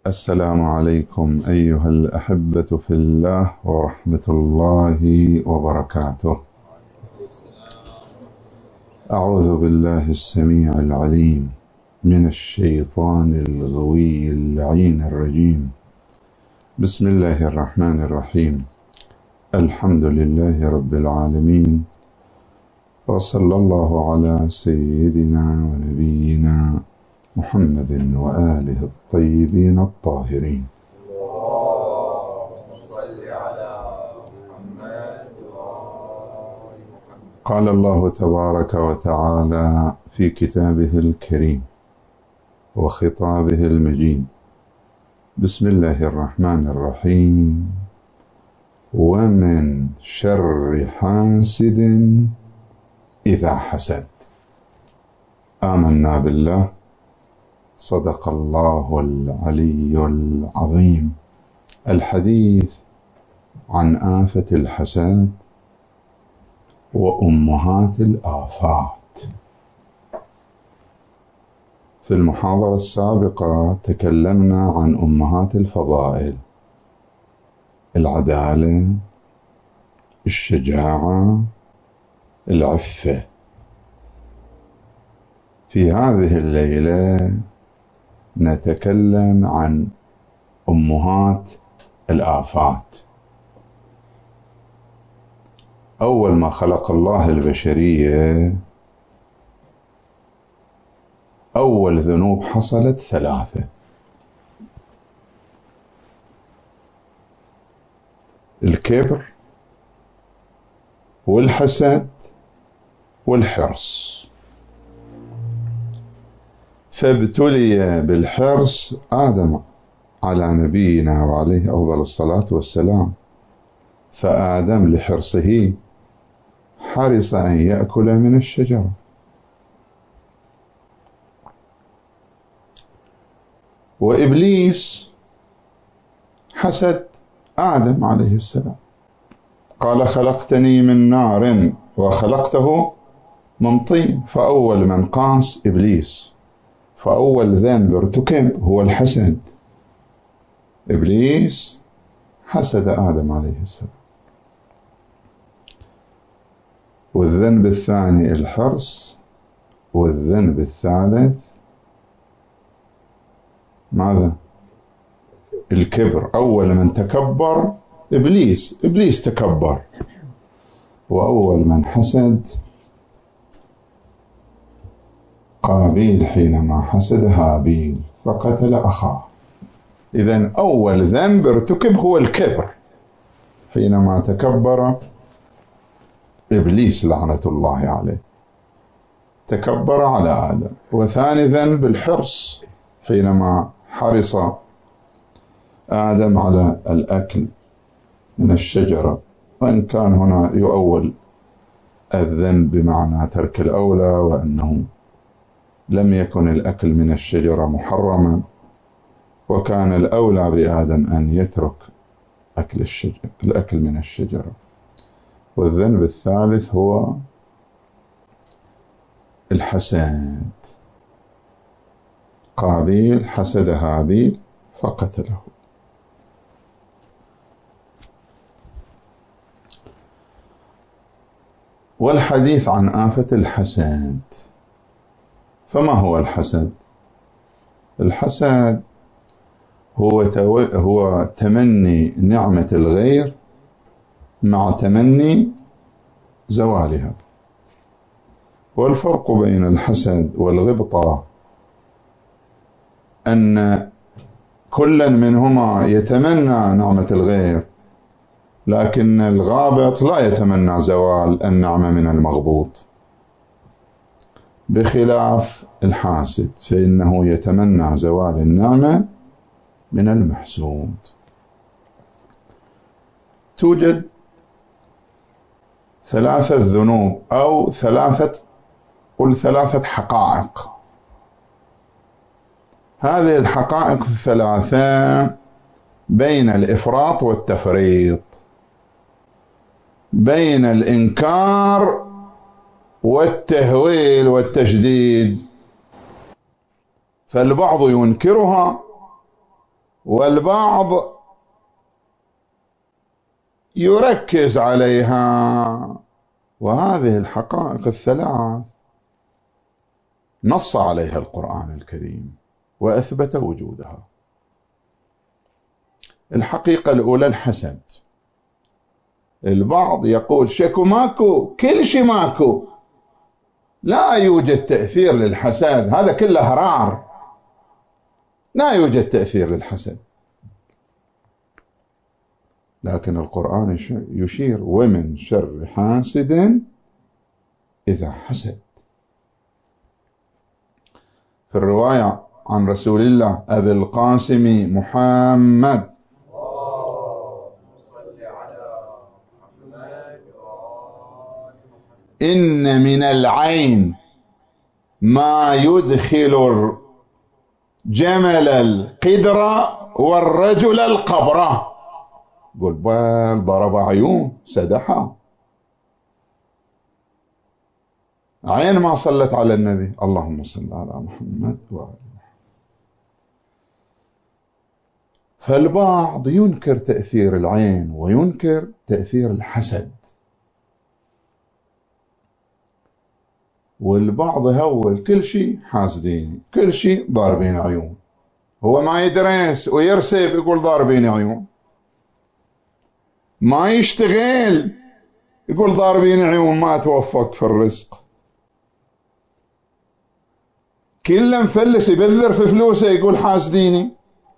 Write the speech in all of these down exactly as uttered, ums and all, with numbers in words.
السلام عليكم أيها الأحبة في الله ورحمة الله وبركاته. أعوذ بالله السميع العليم من الشيطان الغوي اللعين الرجيم. بسم الله الرحمن الرحيم. الحمد لله رب العالمين، وصلى الله على سيدنا ونبينا محمد وآله الطيبين الطاهرين. قال الله تبارك وتعالى في كتابه الكريم وخطابه المجيد: بسم الله الرحمن الرحيم: ومن شر حاسد إذا حسد. آمنا بالله، صدق الله العلي العظيم. الحديث عن آفة الحسد وأمهات الآفات. في المحاضرة السابقة تكلمنا عن أمهات الفضائل: العدالة، الشجاعة، العفة. في هذه الليلة نتكلم عن أمهات الآفات. أول ما خلق الله البشرية أول ذنوب حصلت ثلاثة: الكبر والحسد والحرص. فابتلي بالحرص آدم على نبينا وعليه أفضل الصلاة والسلام، فآدم لحرصه حرص أن يأكل من الشجرة. وإبليس حسد آدم عليه السلام، قال: خلقتني من نار وخلقته من طين. فأول من قاس إبليس، فأول ذنب ارتكب هو الحسد. إبليس حسد آدم عليه السلام. والذنب الثاني الحرص، والذنب الثالث ماذا؟ الكبر. أول من تكبر إبليس، إبليس تكبر. وأول من حسد قابيل حينما حسد هابيل فقتل أخاه. إذن أول ذنب ارتكب هو الكبر حينما تكبر إبليس لعنة الله عليه، تكبر على آدم. وثاني ذنب الحرص حينما حرص آدم على الأكل من الشجرة، وإن كان هنا يؤول الذنب بمعنى ترك الأولى، وأنه لم يكن الأكل من الشجرة محرما، وكان الأولى بآدم أن يترك أكل الشجر الأكل من الشجرة. والذنب الثالث هو الحسد. قابيل حسد هابيل فقتله. والحديث عن آفة الحسد. فما هو الحسد؟ الحسد هو تو... هو تمني نعمة الغير مع تمني زوالها. والفرق بين الحسد والغبطة أن كل منهما يتمنى نعمة الغير، لكن الغابط لا يتمنى زوال النعمة من المغبوط، بخلاف الحاسد فإنه يتمنى زوال النعمة من المحسود. توجد ثلاثة ذنوب أو ثلاثة قل ثلاثة حقائق. هذه الحقائق الثلاثة بين الإفراط والتفريط، بين الإنكار والتهويل والتشديد. فالبعض ينكرها والبعض يركز عليها. وهذه الحقائق الثلاث نص عليها القرآن الكريم وأثبت وجودها. الحقيقة الأولى الحسد. البعض يقول شكو ماكو، كل شيء ماكو، لا يوجد تأثير للحسد، هذا كله هرار، لا يوجد تأثير للحسد. لكن القرآن يشير ومن شر حاسد إذا حسد. في الرواية عن رسول الله أبي القاسم محمد إن من العين ما يدخل الجمل القدر والرجل القبر. قل بل ضرب عيون سدحا، عين ما صلت على النبي، اللهم صل على محمد وعلى محمد. فالبعض ينكر تأثير العين وينكر تأثير الحسد، والبعض هول كل شيء حاسدين، كل شيء ضاربين عيون. هو ما يدرس ويرسب يقول ضاربين عيون، ما يشتغل يقول ضاربين عيون، ما توفق في الرزق، كله مفلس يبذر في فلوسه يقول حاسديني.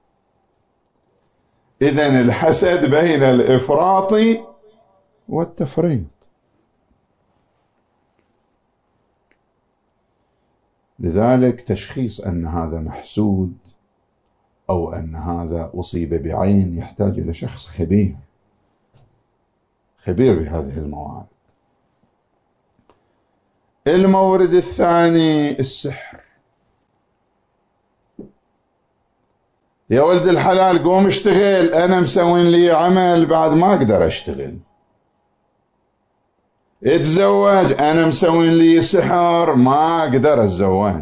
إذن الحسد بين الإفراط والتفريط. لذلك تشخيص أن هذا محسود أو أن هذا أصيب بعين يحتاج إلى شخص خبير خبير بهذه الموارد. المورد الثاني السحر. يا ولد الحلال قوم اشتغل، أنا مسوين لي عمل بعد ما أقدر أشتغل. اتزوج، أنا مسوين لي سحر ما أقدر أتزوج.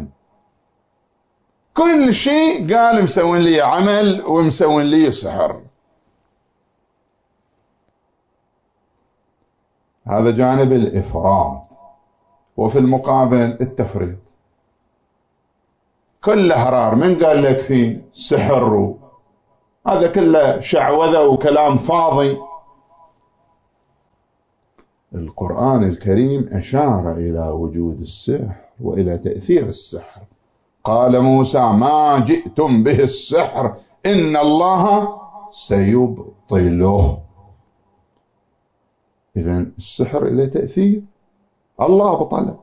كل شيء قال مسوين لي عمل ومسوين لي سحر. هذا جانب الإفراط. وفي المقابل التفريط، كله هرار. من قال لك فيه سحر؟ هذا كله شعوذة وكلام فاضي. القرآن الكريم أشار إلى وجود السحر وإلى تأثير السحر. قال موسى ما جئتم به السحر إن الله سيبطله. إذن السحر إلى تأثير، الله بطله.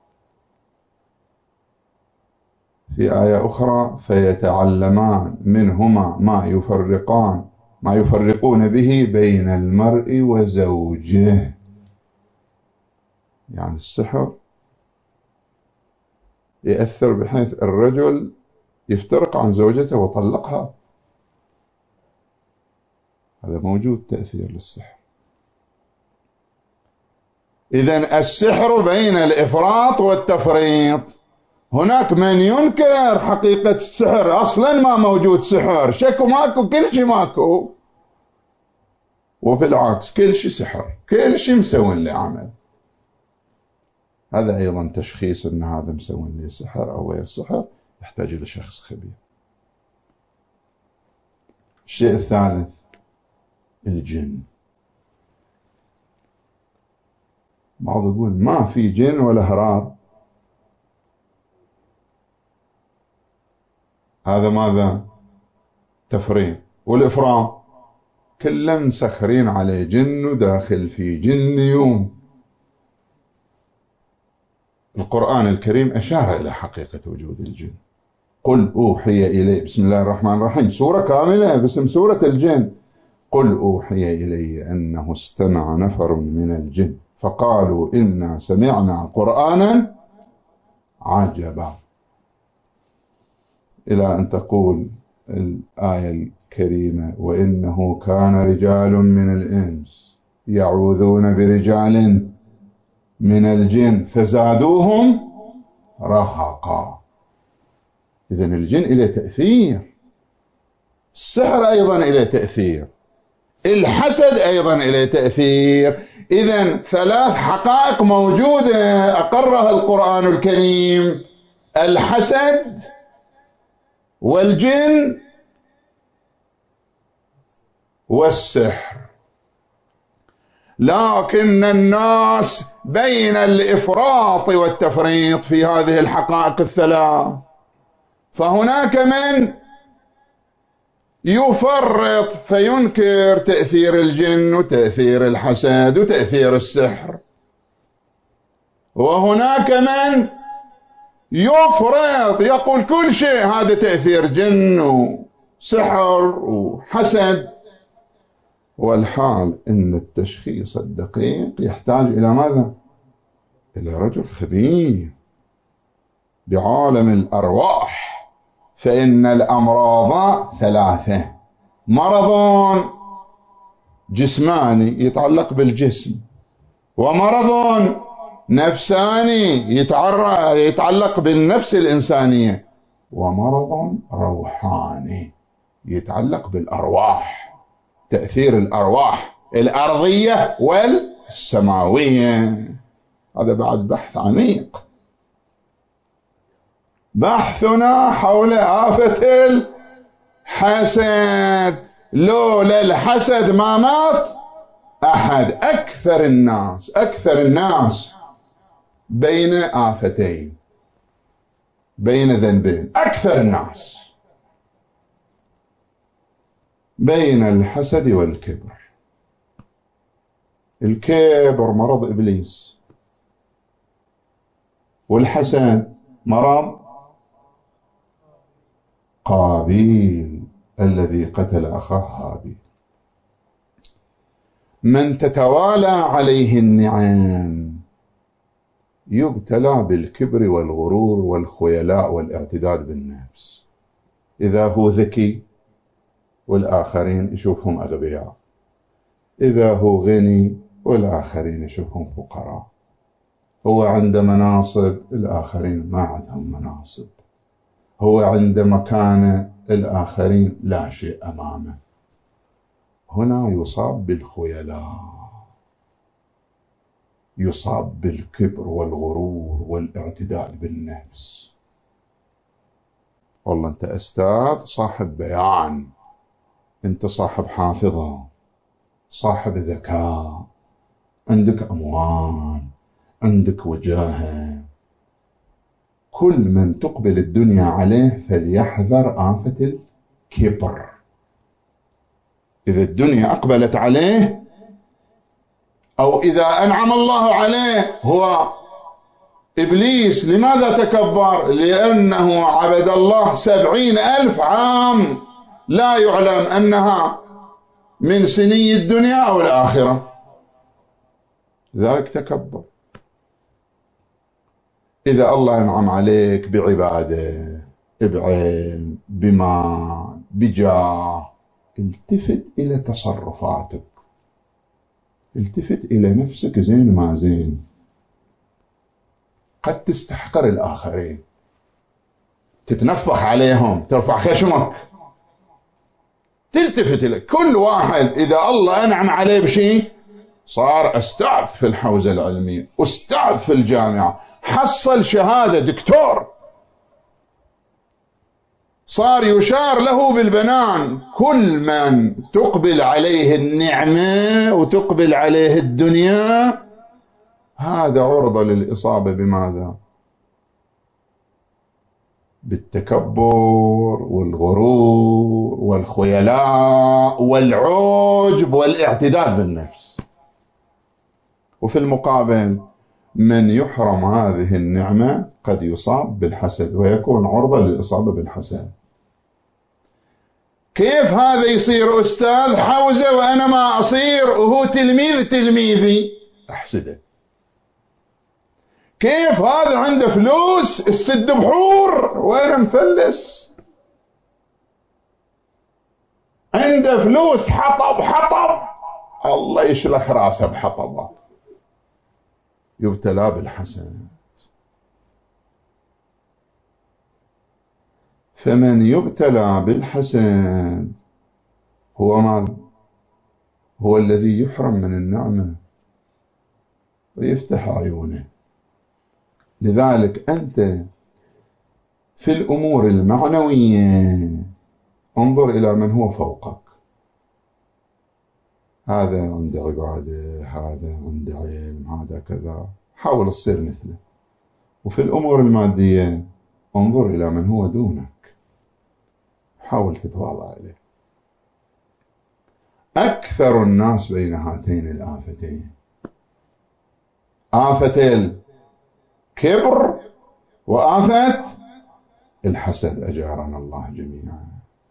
في آية أخرى فيتعلمان منهما ما يفرقان ما يفرقون به بين المرء وزوجه. يعني السحر يأثر بحيث الرجل يفترق عن زوجته وطلقها. هذا موجود تأثير للسحر. إذن السحر بين الإفراط والتفريط. هناك من ينكر حقيقة السحر، أصلا ما موجود سحر، شكو ماكو، كل شيء ماكو. وفي العكس كل شيء سحر، كل شيء مسوين لي عمل. هذا أيضا تشخيص أن هذا مسوين لي سحر أو غير سحر، يحتاج إلى شخص خبير. الشيء الثالث الجن. بعض يقول ما في جن ولا هرار. هذا ماذا؟ تفريط والإفراط. كلهم مسخرين عليه جن وداخل في جن يوم. القرآن الكريم أشار إلى حقيقة وجود الجن. قل أوحي إلي، بسم الله الرحمن الرحيم، سورة كاملة باسم سورة الجن. قل أوحي إلي أنه استمع نفر من الجن فقالوا إنا سمعنا قرآنا عجبا، إلى أن تقول الآية الكريمة وإنه كان رجال من الإنس يعوذون برجال من الجن فزادوهم رهقا. إذن الجن إلى تأثير. السحر أيضا إليه تأثير، الحسد أيضا إليه تأثير. إذن ثلاث حقائق موجودة أقرها القرآن الكريم: الحسد والجن والسحر. لكن الناس بين الإفراط والتفريط في هذه الحقائق الثلاث، فهناك من يفرط فينكر تأثير الجن وتأثير الحسد وتأثير السحر، وهناك من يفرط يقول كل شيء هذا تأثير جن وسحر وحسد. والحال إن التشخيص الدقيق يحتاج إلى ماذا؟ إلى رجل خبير بعالم الأرواح. فإن الأمراض ثلاثة: مرض جسماني يتعلق بالجسم، ومرض نفساني يتعلق بالنفس الإنسانية، ومرض روحاني يتعلق بالأرواح، تأثير الأرواح الأرضية والسماوية. هذا بعد بحث عميق. بحثنا حول آفة الحسد. لولا الحسد ما مات أحد. أكثر الناس أكثر الناس بين آفتين، بين ذنبين. أكثر الناس بين الحسد والكبر. الكبر مرض إبليس، والحسد مرض قابيل الذي قتل أخاه هابيل. من تتوالى عليه النعم يبتلى بالكبر والغرور والخيلاء والاعتداد بالنفس. إذا هو ذكي والآخرين يشوفهم أغبياء، إذا هو غني والآخرين يشوفهم فقراء، هو عنده مناصب الآخرين ما عندهم مناصب، هو عنده مكانة الآخرين لا شيء أمامه. هنا يصاب بالخيلاء، يصاب بالكبر والغرور والاعتداد بالنفس. والله أنت أستاذ صاحب بيان، أنت صاحب حافظة، صاحب ذكاء، عندك أموال، عندك وجاهة. كل من تقبل الدنيا عليه فليحذر آفة الكبر. إذا الدنيا أقبلت عليه أو إذا أنعم الله عليه، هو إبليس لماذا تكبر؟ لأنه عبد الله سبعين ألف عام لا يعلم أنها من سني الدنيا أو الآخرة، ذلك تكبر. إذا الله أنعم عليك بعبادة، بعلم، بمال، بجاه، التفت إلى تصرفاتك، التفت إلى نفسك زين ما زين. قد تستحقر الآخرين، تتنفخ عليهم، ترفع خشمك، تلتفت إلى كل واحد. إذا الله أنعم عليه بشيء، صار أستاذ في الحوزة العلمية، أستاذ في الجامعة، حصل شهادة دكتور، صار يشار له بالبنان. كل من تقبل عليه النعمة وتقبل عليه الدنيا هذا عرضة للإصابة بماذا؟ بالتكبر والغرور والخيلاء والعجب والاعتداد بالنفس. وفي المقابل من يحرم هذه النعمة قد يصاب بالحسد ويكون عرضة للإصابة بالحسد. كيف هذا يصير أستاذ حوزة وأنا ما أصير وهو تلميذ تلميذي أحسده؟ كيف هذا عنده فلوس السد بحور وأنا مفلس؟ عنده فلوس حطب حطب، الله يشلخ راسه بحطبه. يبتلى بالحسد. فمن يبتلى بالحسد هو ماذا؟ هو الذي يحرم من النعمة ويفتح عيونه. لذلك أنت في الأمور المعنوية انظر إلى من هو فوقك، هذا عنده عبادة، هذا عنده علم، هذا كذا، حاول تصير مثله. وفي الأمور المادية انظر إلى من هو دونك، حاول تتواضع إليه. أكثر الناس بين هاتين الآفتين، آفة الكبر وآفة الحسد، أجارنا الله جميعا.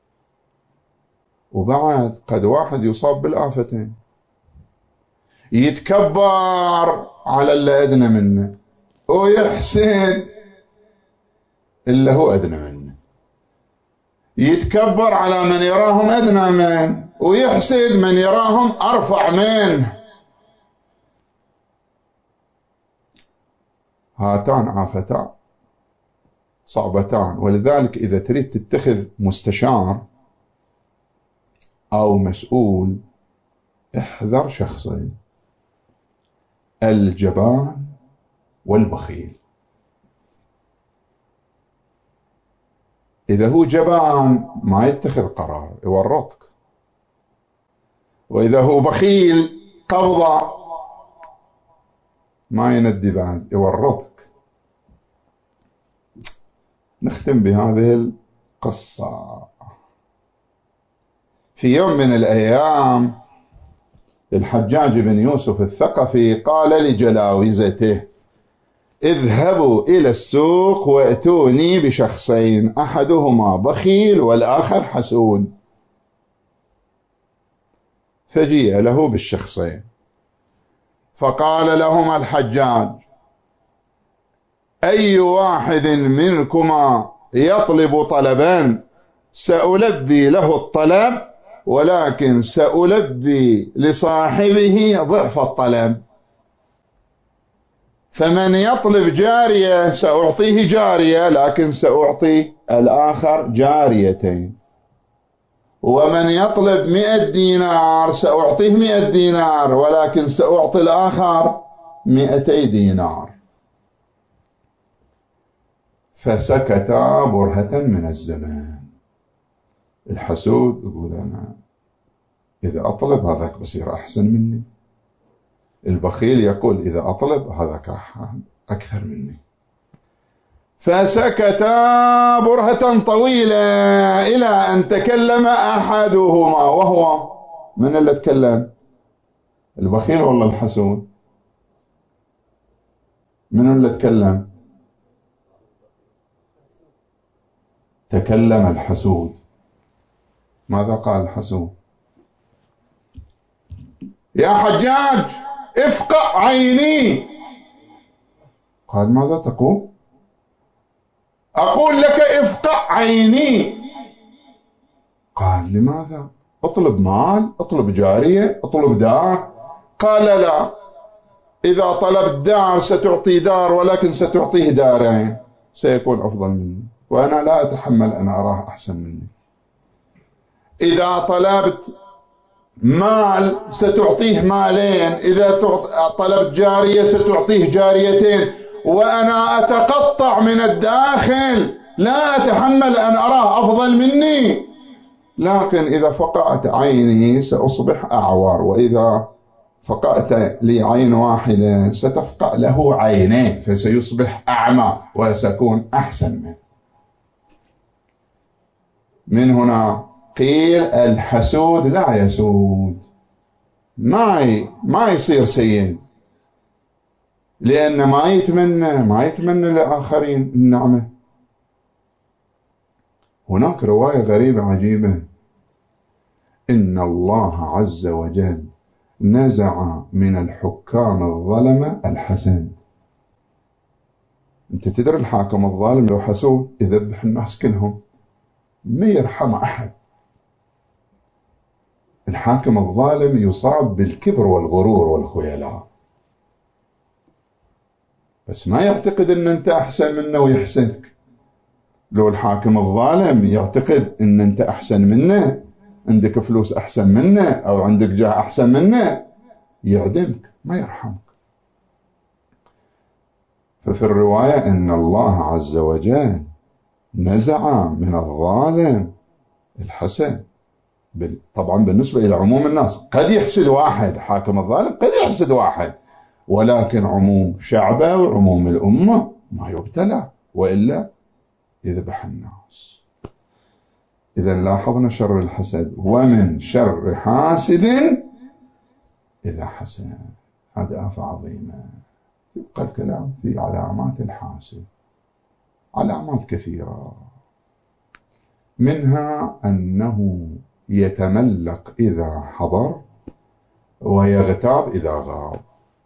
وبعد قد واحد يصاب بالآفتين، يتكبر على اللي أدنى منه ويحسد اللي هو أدنى منه، يتكبر على من يراهم أدنى منه ويحسد من يراهم أرفع منه. هاتان آفتان صعبتان. ولذلك إذا تريد تتخذ مستشار أو مسؤول احذر شخصين، الجبان والبخيل. إذا هو جبان ما يتخذ قرار، يورطك. وإذا هو بخيل قبضة ما يندي بعد، يورطك. نختم بهذه القصة. في يوم من الأيام الحجاج بن يوسف الثقفي قال لجلاوزته: اذهبوا إلى السوق وأتوني بشخصين، أحدهما بخيل والآخر حسود. فجيء له بالشخصين، فقال لهما الحجاج: أي واحد منكما يطلب طلبا سألبي له الطلب، ولكن سألبي لصاحبه ضعف الطلب. فمن يطلب جارية سأعطيه جارية، لكن سأعطي الآخر جاريتين. ومن يطلب مئة دينار سأعطيه مئة دينار، ولكن سأعطي الآخر مئتي دينار. فسكتا برهة من الزمان. الحسود يقول: أنا إذا أطلب هذاك بصير أحسن مني. البخيل يقول: إذا أطلب هذاك أكثر مني. فسكتا برهة طويلة إلى أن تكلم أحدهما، وهو من اللي تكلم؟ البخيل ولا الحسود؟ من اللي تكلم؟ تكلم الحسود. ماذا قال الحسود؟ يا حجاج افقع عيني. قال: ماذا تقول؟ أقول لك افقع عيني. قال: لماذا؟ اطلب مال، اطلب جارية، اطلب دار. قال: لا، إذا طلبت دار ستعطي دار، ولكن ستعطيه دارين، سيكون أفضل مني، وأنا لا أتحمل أن أراه أحسن مني. إذا طلبت مال ستعطيه مالين، إذا طلبت جارية ستعطيه جاريتين، وأنا أتقطع من الداخل، لا أتحمل أن أراه أفضل مني. لكن إذا فقعت عيني سأصبح أعور، وإذا فقعت لي عين واحدة ستفقع له عينين، فسيصبح أعمى وسأكون أحسن منه. من هنا قيل الحسود لا يسود، ما ما يصير سيد، لأن ما يتمنى ما يتمنى للآخرين النعمة. هناك رواية غريبة عجيبة: إن الله عز وجل نزع من الحكام الظلمة الحسد. أنت تدري الحاكم الظالم لو حسود يذبح الناس كلهم، ما يرحم أحد. الحاكم الظالم يصاب بالكبر والغرور والخيلاء، بس ما يعتقد أن أنت أحسن منه ويحسدك. لو الحاكم الظالم يعتقد أن أنت أحسن منه، عندك فلوس أحسن منه أو عندك جاه أحسن منه يعدمك ما يرحمك. ففي الرواية أن الله عز وجل نزع من الظالم الحسد. طبعا بالنسبة إلى عموم الناس قد يحسد واحد، حاكم الظالم قد يحسد واحد، ولكن عموم شعبه وعموم الأمة ما يبتلى، وإلا يذبح الناس. إذا لاحظنا شر الحسد، ومن شر حاسد إذا حسد. هذه آفة عظيمة. يبقى الكلام في علامات الحاسد، علامات كثيرة، منها أنه يتملق إذا حضر ويغتاب إذا غاب.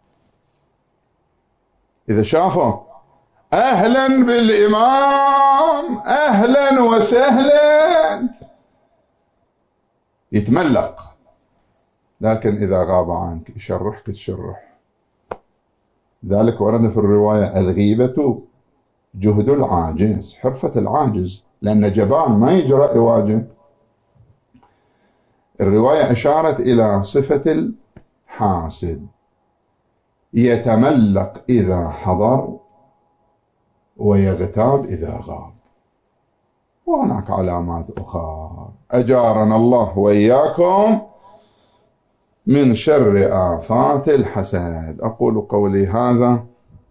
إذا شافك أهلا بالإمام أهلا وسهلا يتملق، لكن إذا غاب عنك يشرحك تشرح. ذلك ورد في الرواية الغيبة جهد العاجز، حرفة العاجز، لأن جبان ما يجرأ يواجه. الرواية أشارت إلى صفة الحاسد، يتملق إذا حضر ويغتاب إذا غاب. وهناك علامات أخرى. أجارنا الله وإياكم من شر آفات الحسد. أقول قولي هذا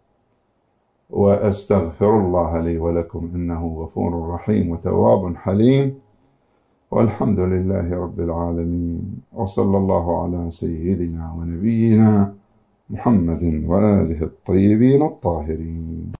وأستغفر الله لي ولكم إنه غفور رحيم وتواب حليم، والحمد لله رب العالمين، وصلى الله على سيدنا ونبينا محمد وآله الطيبين الطاهرين.